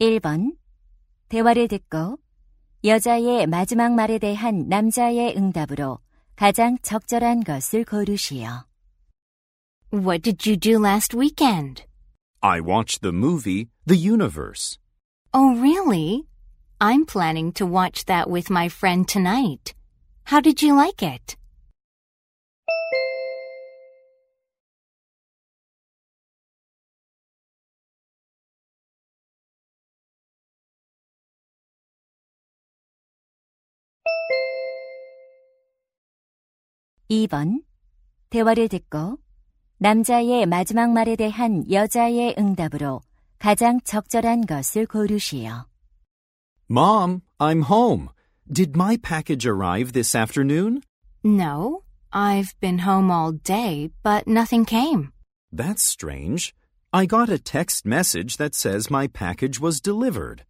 1번. 대화를 듣고 여자의 마지막 말에 대한 남자의 응답으로 가장 적절한 것을 고르시오. What did you do last weekend? I watched the movie The Universe. Oh, really? I'm planning to watch that with my friend tonight. How did you like it? (2번) 대화를 듣고 남자의 마지막 말에 대한 여자의 응답으로 가장 적절한 것을 고르시오. Mom, I'm home. Did my package arrive this afternoon? No, I've been home all day, but nothing came. That's strange. I got a text message that says my package was delivered.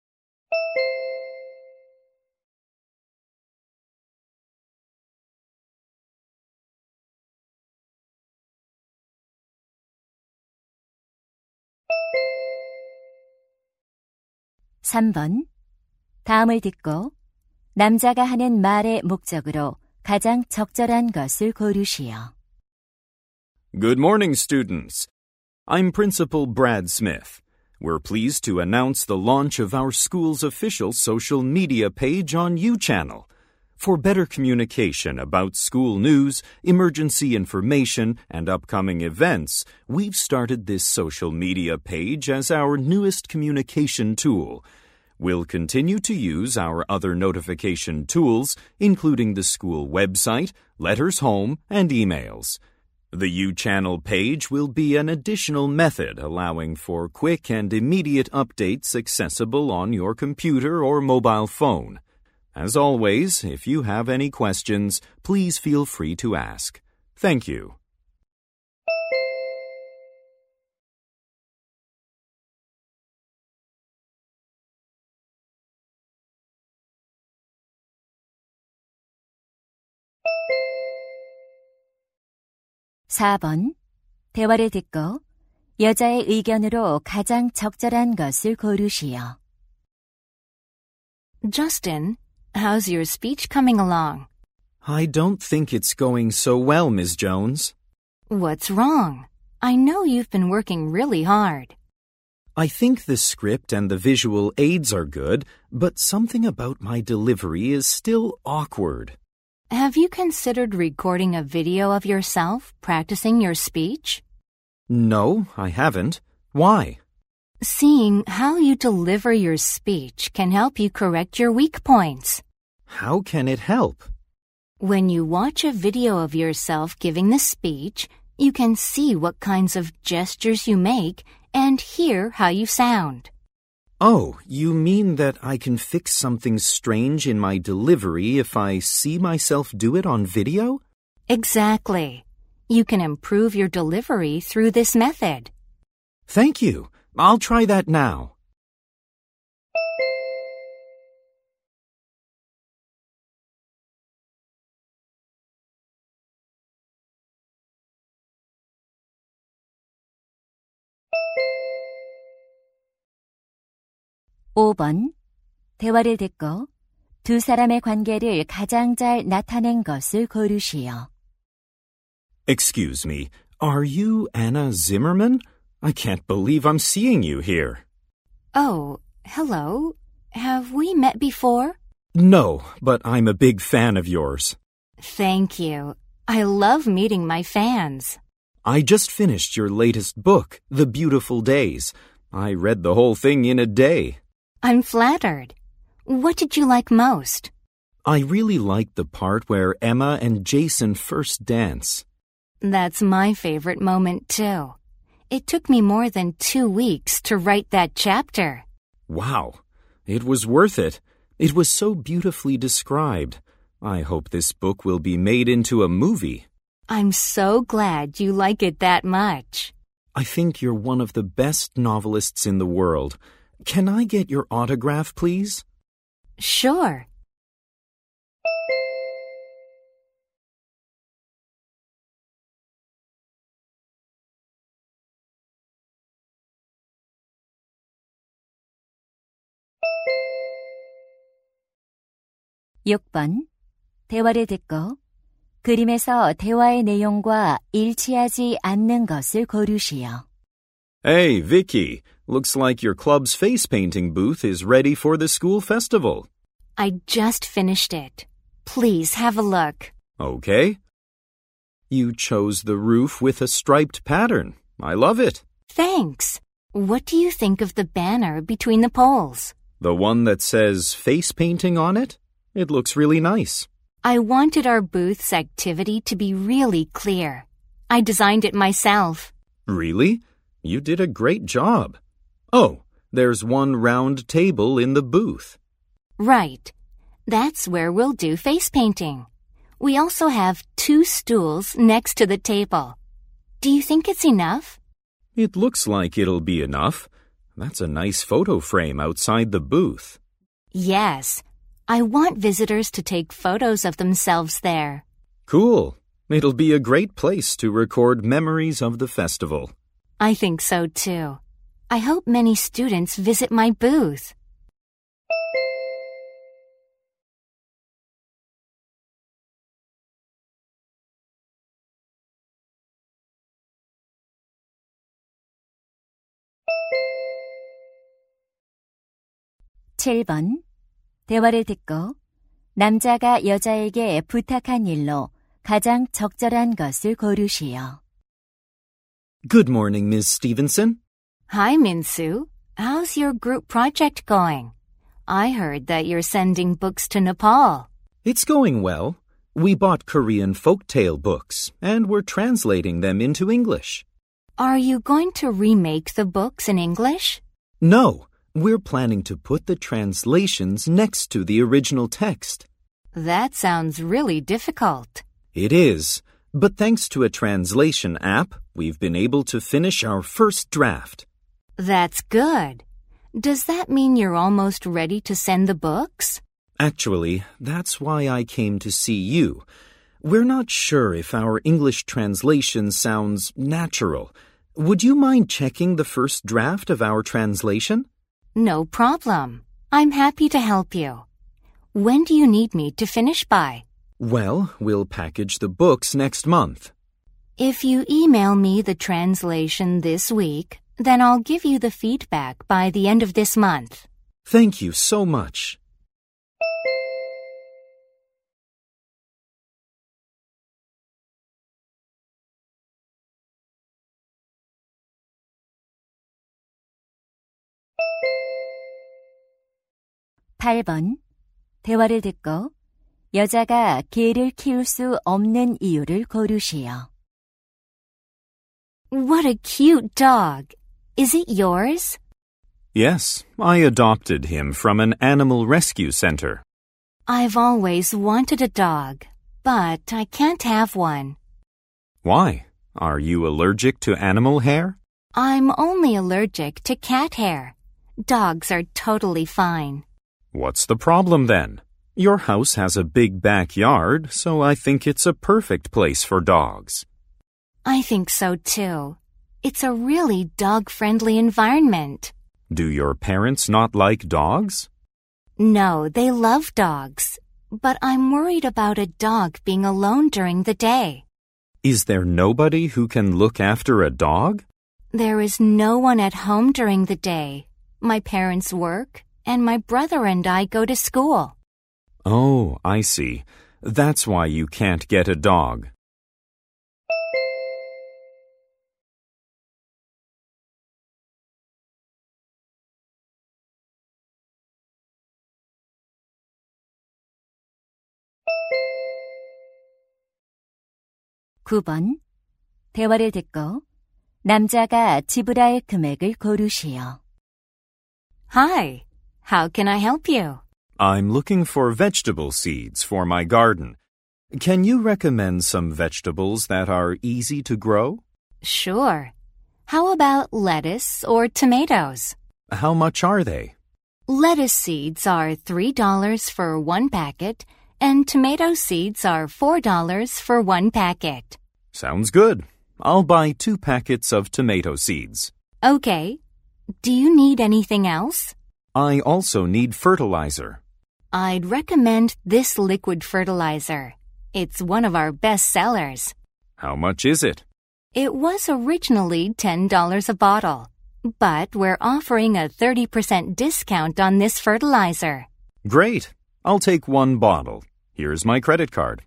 (3번) 다음을 듣고 남자가 하는 말의 목적으로 가장 적절한 것을 고르시오. Good morning, students. I'm Principal Brad Smith. We're pleased to announce the launch of our school's official social media page on UChannel. For better communication about school news, emergency information, and upcoming events, we've started this social media page as our newest communication tool. We'll continue to use our other notification tools, including the school website, letters home, and emails. The UChannel page will be an additional method allowing for quick and immediate updates accessible on your computer or mobile phone. As always, if you have any questions, please feel free to ask. Thank you. (4번) 대화를 듣고 여자의 의견으로 가장 적절한 것을 고르시오. Justin, how's your speech coming along? I don't think it's going so well, Ms. Jones. What's wrong? I know you've been working really hard. I think the script and the visual aids are good, but something about my delivery is still awkward. Have you considered recording a video of yourself practicing your speech? No, I haven't. Why? Seeing how you deliver your speech can help you correct your weak points. How can it help? When you watch a video of yourself giving the speech, you can see what kinds of gestures you make and hear how you sound. Oh, you mean that I can fix something strange in my delivery if I see myself do it on video? Exactly. You can improve your delivery through this method. Thank you. I'll try that now. (5번) 대화를 듣고 두 사람의 관계를 가장 잘 나타낸 것을 고르시오. Excuse me, are you Anna Zimmerman? I can't believe I'm seeing you here. Oh, hello. Have we met before? No, but I'm a big fan of yours. Thank you. I love meeting my fans. I just finished your latest book, The Beautiful Days. I read the whole thing in a day. I'm flattered. What did you like most? I really liked the part where Emma and Jason first dance. That's my favorite moment, too. It took me more than 2 weeks to write that chapter. Wow, it was worth it. It was so beautifully described. I hope this book will be made into a movie. I'm so glad you like it that much. I think you're one of the best novelists in the world. Can I get your autograph, please? Sure. 6번. 대화를 듣고 그림에서 대화의 내용과 일치하지 않는 것을 고르시오. Hey, Vicky, looks like your club's face painting booth is ready for the school festival. I just finished it. Please have a look. Okay. You chose the roof with a striped pattern. I love it. Thanks. What do you think of the banner between the poles? The one that says face painting on it? It looks really nice. I wanted our booth's activity to be really clear. I designed it myself. Really? You did a great job. Oh, there's one round table in the booth. Right. That's where we'll do face painting. We also have 2 stools next to the table. Do you think it's enough? It looks like it'll be enough. That's a nice photo frame outside the booth. Yes. I want visitors to take photos of themselves there. Cool. It'll be a great place to record memories of the festival. I think so too. I hope many students visit my booth. (7번) 대화를 듣고 남자가 여자에게 부탁한 일로 가장 적절한 것을 고르시오. Good morning, Ms. Stevenson. Hi, Minsu. How's your group project going? I heard that you're sending books to Nepal. It's going well. We bought Korean folktale books, and we're translating them into English. Are you going to remake the books in English? No, we're planning to put the translations next to the original text. That sounds really difficult. It is, but thanks to a translation app, we've been able to finish our first draft. That's good. Does that mean you're almost ready to send the books? Actually, that's why I came to see you. We're not sure if our English translation sounds natural. Would you mind checking the first draft of our translation? No problem. I'm happy to help you. When do you need me to finish by? Well, we'll package the books next month. If you email me the translation this week, then I'll give you the feedback by the end of this month. Thank you so much. (8번) 대화를 듣고 여자가 개를 키울 수 없는 이유를 고르시오. What a cute dog. Is it yours? Yes, I adopted him from an animal rescue center. I've always wanted a dog, but I can't have one. Why? Are you allergic to animal hair? I'm only allergic to cat hair. Dogs are totally fine. What's the problem then? Your house has a big backyard, so I think it's a perfect place for dogs. I think so too. It's a really dog-friendly environment. Do your parents not like dogs? No, they love dogs. But I'm worried about a dog being alone during the day. Is there nobody who can look after a dog? There is no one at home during the day. My parents work, and my brother and I go to school. Oh, I see. That's why you can't get a dog. (9번) 대화를 듣고 남자가 지불할 금액을 고르시오. Hi, how can I help you? I'm looking for vegetable seeds for my garden. Can you recommend some vegetables that are easy to grow? Sure. How about lettuce or tomatoes? How much are they? Lettuce seeds are $3 for 1 packet, and tomato seeds are $4 for 1 packet. Sounds good. I'll buy 2 packets of tomato seeds. Okay. Do you need anything else? I also need fertilizer. I'd recommend this liquid fertilizer. It's one of our best sellers. How much is it? It was originally $10 a bottle, but we're offering a 30% discount on this fertilizer. Great. I'll take 1 bottle. Here's my credit card.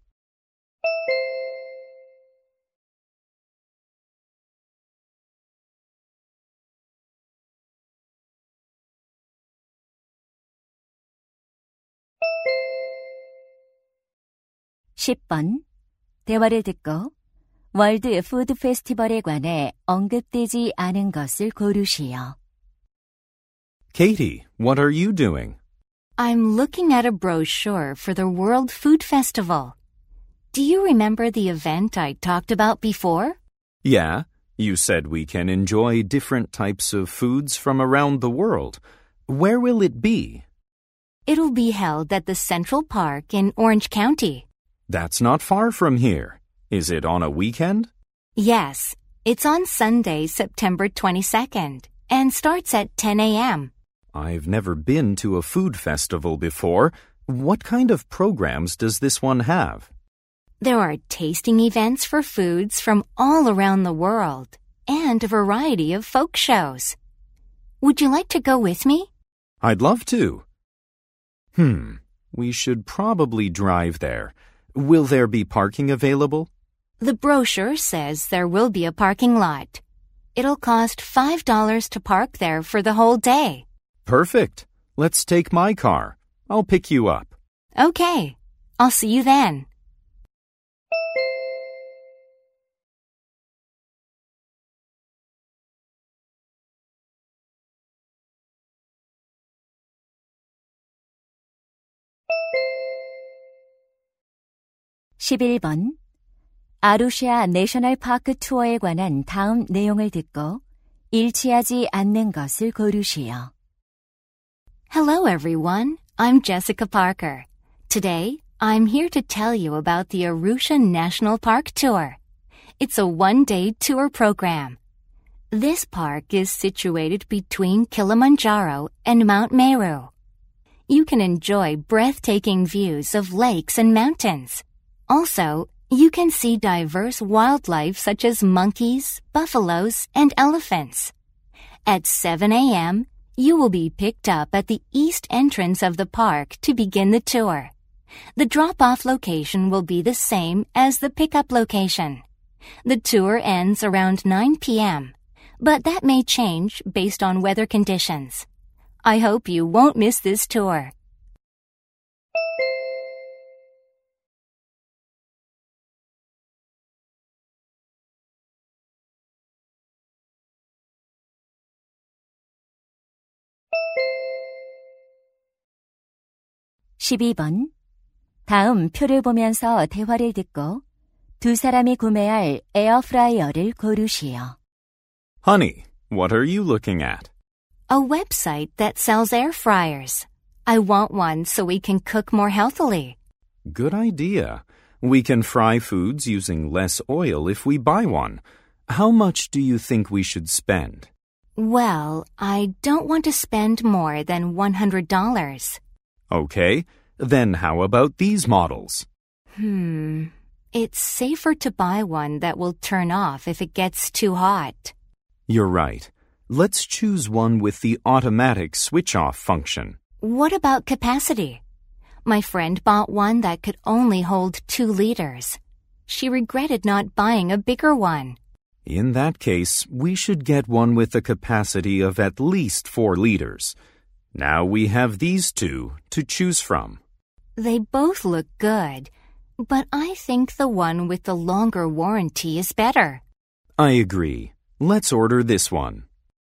(10번) 대화를 듣고 월드 푸드 페스티벌에 관해 언급되지 않은 것을 고르시오. Katie, what are you doing? I'm looking at a brochure for the World Food Festival. Do you remember the event I talked about before? Yeah, you said we can enjoy different types of foods from around the world. Where will it be? It'll be held at the Central Park in Orange County. That's not far from here. Is it on a weekend? Yes, it's on Sunday, September 22nd, and starts at 10 a.m. I've never been to a food festival before. What kind of programs does this one have? There are tasting events for foods from all around the world and a variety of folk shows. Would you like to go with me? I'd love to. We should probably drive there. Will there be parking available? The brochure says there will be a parking lot. It'll cost $5 to park there for the whole day. Perfect. Let's take my car. I'll pick you up. Okay. I'll see you then. (11번) 아루샤 내셔널 파크 투어에 관한 다음 내용을 듣고 일치하지 않는 것을 고르시오. Hello everyone, I'm Jessica Parker. Today, I'm here to tell you about the Arusha National Park Tour. It's a one-day tour program. This park is situated between Kilimanjaro and Mount Meru. You can enjoy breathtaking views of lakes and mountains. Also, you can see diverse wildlife such as monkeys, buffaloes, and elephants. At 7 a.m., you will be picked up at the east entrance of the park to begin the tour. The drop-off location will be the same as the pickup location. The tour ends around 9 p.m., but that may change based on weather conditions. I hope you won't miss this tour. (12번) 다음 표를 보면서 대화를 듣고 두 사람이 구매할 에어프라이어를 고르시오. Honey, what are you looking at? A website that sells air fryers. I want one so we can cook more healthily. Good idea. We can fry foods using less oil if we buy one. How much do you think we should spend? Well, I don't want to spend more than $100. Okay, then how about these models? It's safer to buy one that will turn off if it gets too hot. You're right. Let's choose one with the automatic switch-off function. What about capacity? My friend bought one that could only hold 2 liters. She regretted not buying a bigger one. In that case, we should get one with a capacity of at least 4 liters. Now we have these two to choose from. They both look good, but I think the one with the longer warranty is better. I agree. Let's order this one.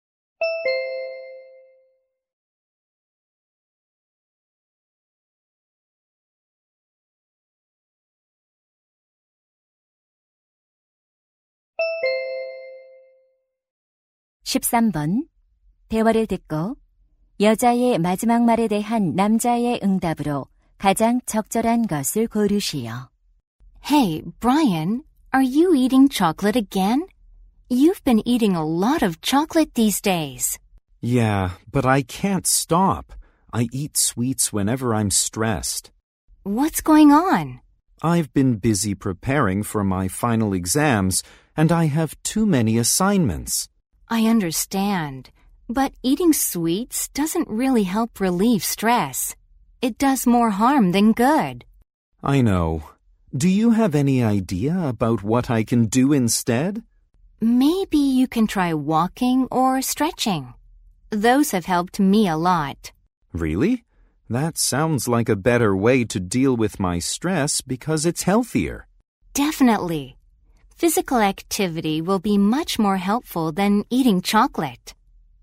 (13번) 대화를 듣고 여자의 마지막 말에 대한 남자의 응답으로 가장 적절한 것을 고르시오. Hey, Brian, are you eating chocolate again? You've been eating a lot of chocolate these days. Yeah, but I can't stop. I eat sweets whenever I'm stressed. What's going on? I've been busy preparing for my final exams, and I have too many assignments. I understand, but eating sweets doesn't really help relieve stress. It does more harm than good. I know. Do you have any idea about what I can do instead? Maybe you can try walking or stretching. Those have helped me a lot. Really? That sounds like a better way to deal with my stress because it's healthier. Definitely. Physical activity will be much more helpful than eating chocolate.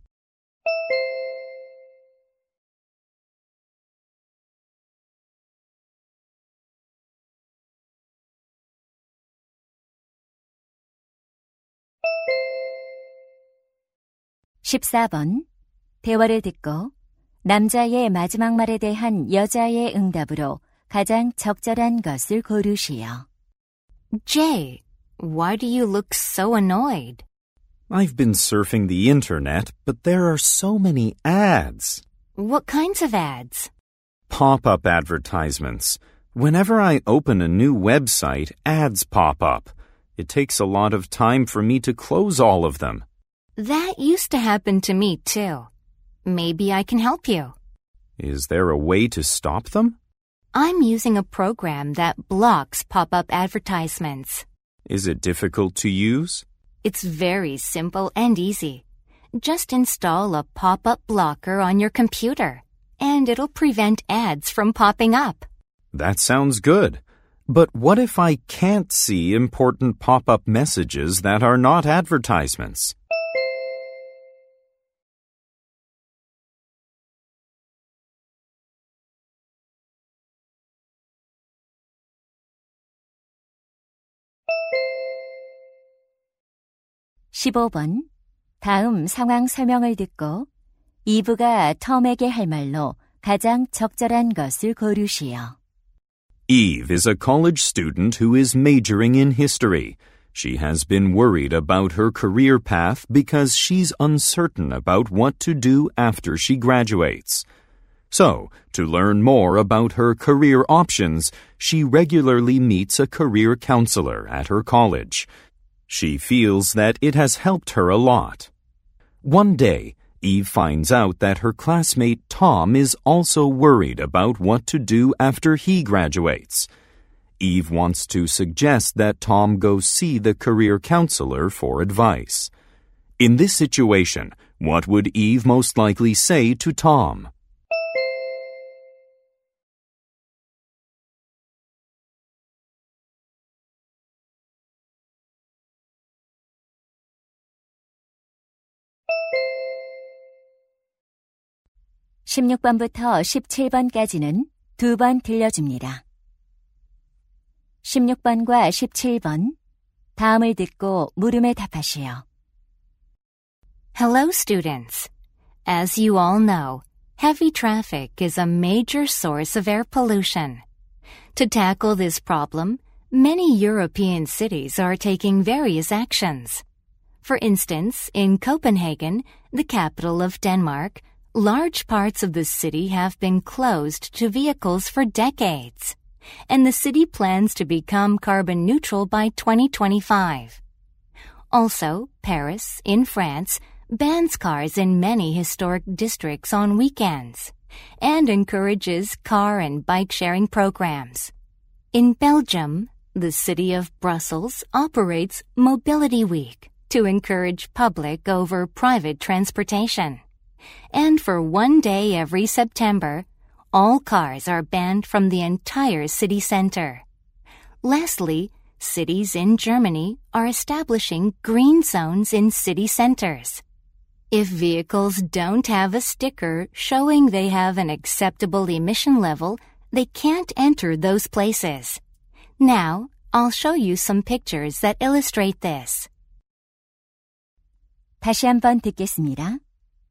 (14번) 대화를 듣고 남자의 마지막 말에 대한 여자의 응답으로 가장 적절한 것을 고르시오. Jay, why do you look so annoyed? I've been surfing the internet, but there are so many ads. What kinds of ads? Pop-up advertisements. Whenever I open a new website, ads pop up. It takes a lot of time for me to close all of them. That used to happen to me too. Maybe I can help you. Is there a way to stop them? I'm using a program that blocks pop-up advertisements. Is it difficult to use? It's very simple and easy. Just install a pop-up blocker on your computer, and it'll prevent ads from popping up. That sounds good. But what if I can't see important pop-up messages that are not advertisements? (15번) 다음 상황 설명을 듣고 이브가 톰에게 할 말로 가장 적절한 것을 고르시오. Eve is a college student who is majoring in history. She has been worried about her career path because she's uncertain about what to do after she graduates. So, to learn more about her career options, she regularly meets a career counselor at her college. She feels that it has helped her a lot. One day, Eve finds out that her classmate Tom is also worried about what to do after he graduates. Eve wants to suggest that Tom go see the career counselor for advice. In this situation, what would Eve most likely say to Tom? (16번부터 17번까지는 2번 들려줍니다. 16번과 17번 다음을 듣고 물음에 답하시오. Hello, students. As you all know, heavy traffic is a major source of air pollution. To tackle this problem, many European cities are taking various actions. For instance, in Copenhagen, the capital of Denmark, large parts of the city have been closed to vehicles for decades, and the city plans to become carbon neutral by 2025. Also, Paris, in France, bans cars in many historic districts on weekends and encourages car and bike-sharing programs. In Belgium, the city of Brussels operates Mobility Week to encourage public over private transportation. And for one day every September, all cars are banned from the entire city center. Lastly, cities in Germany are establishing green zones in city centers. If vehicles don't have a sticker showing they have an acceptable emission level, they can't enter those places. Now, I'll show you some pictures that illustrate this. 다시 한번 듣겠습니다.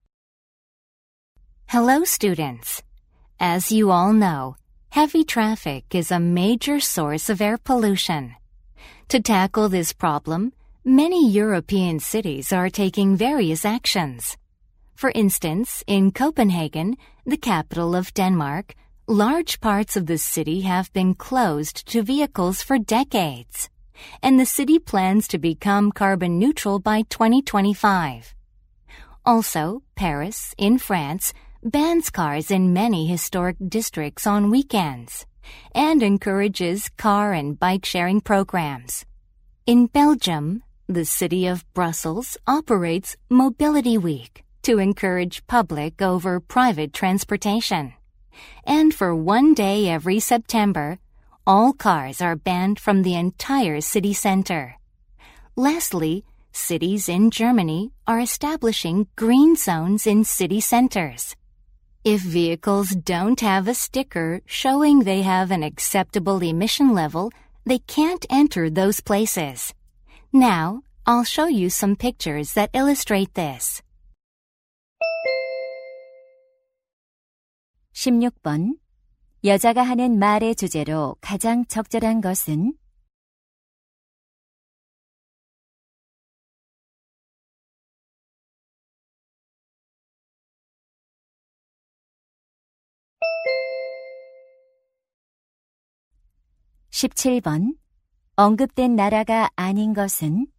Hello, students. As you all know, heavy traffic is a major source of air pollution. To tackle this problem, many European cities are taking various actions. For instance, in Copenhagen, the capital of Denmark, large parts of the city have been closed to vehicles for decades, and the city plans to become carbon neutral by 2025. Also, Paris, in France, bans cars in many historic districts on weekends and encourages car and bike-sharing programs. In Belgium, the city of Brussels operates Mobility Week to encourage public over private transportation. And for one day every September, all cars are banned from the entire city center. Lastly, cities in Germany are establishing green zones in city centers. If vehicles don't have a sticker showing they have an acceptable emission level, they can't enter those places. Now, I'll show you some pictures that illustrate this. 16번. 여자가 하는 말의 주제로 가장 적절한 것은? 17번. 언급된 나라가 아닌 것은?